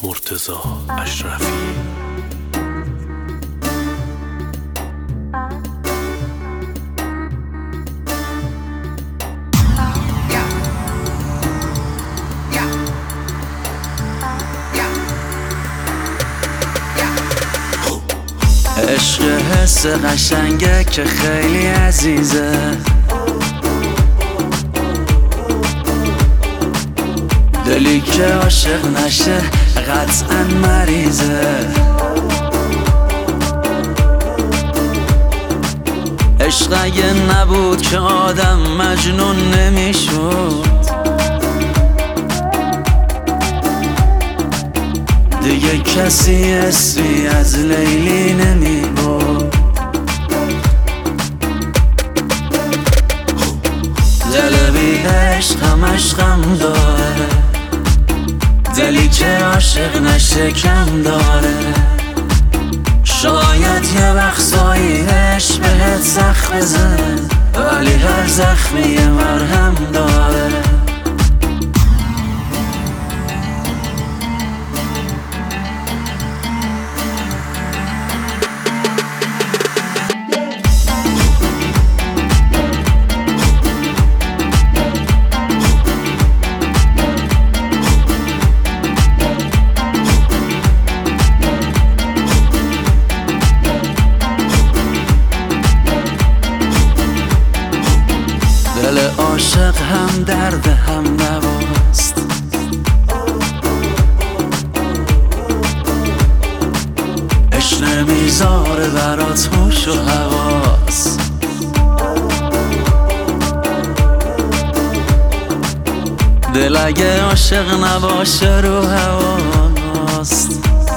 مرتضی اشرفی. عشق حس قشنگه که خیلی عزیزه، دلی که عاشق نشه قطعا مریضه. عشق اگه نبود که آدم مجنون نمیشد، دیگه کسی اسمی از لیلی نمیبرد. دل بی عشق همش غم داره، دلی که عاشق نشه کم داره. شاید یه وقتایی عشق بهت زخم بزنه، ولی هر زخمی یه مرهم داره. دل عاشق هم درد هم نواست، عشق نمیذاره برات هوش و حواس. دل اگه عاشق نباشه رو هواست.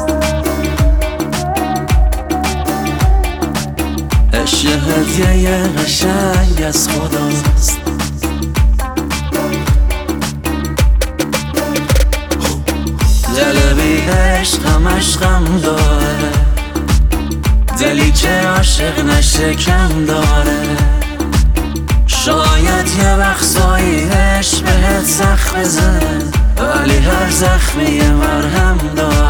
عشق هدیه قشنگ از خداست. دل بی عشق همش غم داره، دلی که عاشق نشه کم داره. شاید یه وقتایی عشق بهت زخم بزنه، ولی هر زخمی یه مرهم داره.